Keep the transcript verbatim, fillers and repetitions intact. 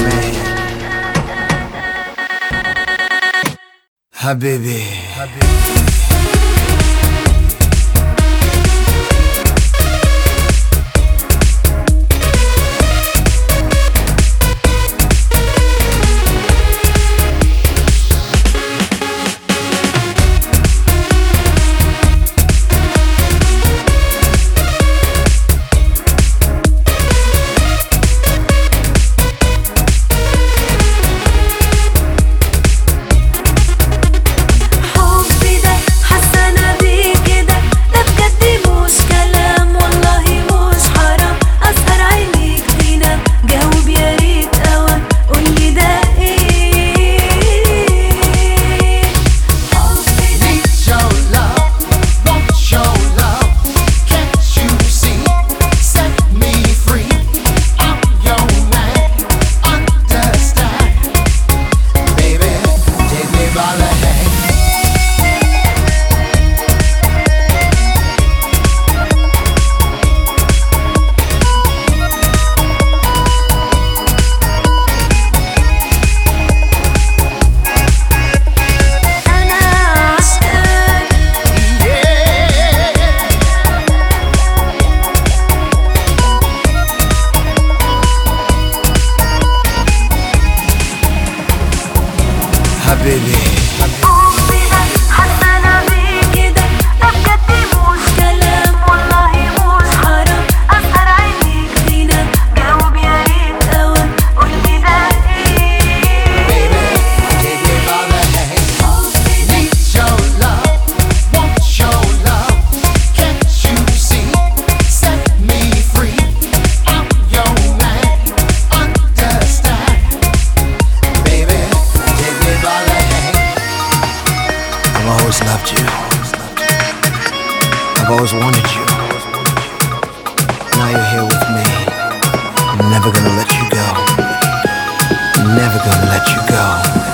حبيبي حبيبي حاسة أنا بيك كده، ده بجد مش كلام والله مش حرام. أسهر عينيك فينا، جاوب يا ريت أوام، قولي ده إيه؟ Baby, take me by the hand. Need your love, want your love. Can't you see? Set me free. I'm your man. Understand, baby. Take me by the hand. I've always loved you. I've always wanted you. Now you're here with me. I'm never gonna let you go. Never gonna let you go.